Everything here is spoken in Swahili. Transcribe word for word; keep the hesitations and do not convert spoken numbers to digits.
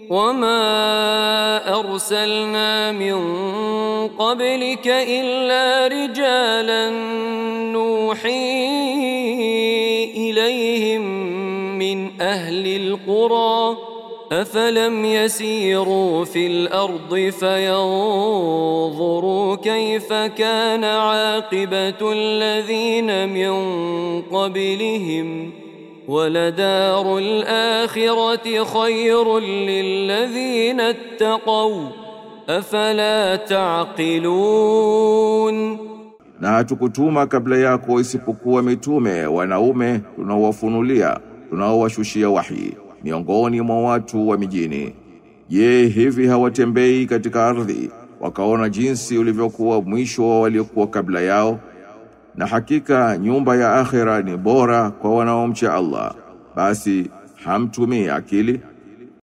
وما أرسلنا من قبلك إلا رجالا نوحي إليهم من أهل القرى أفلم يسيروا في الأرض فينظروا كيف كان عاقبة الذين من قبلهم ولدار الآخرة خير للذين اتقوا أفلا تعقلون. Na hatukutuma kabla yako isipokuwa mitume wanaume tunaowafunulia tunaowashushia wahi miongoni mwa watu wa mijini. Je, hivi hawatembei katika ardhi wakaona jinsi ulivyokuwa mwisho wa waliokuwa kabla yao? Na hakika nyumba ya akhera ni bora kwa wanaomcha Allah. Basi hamtumii akili.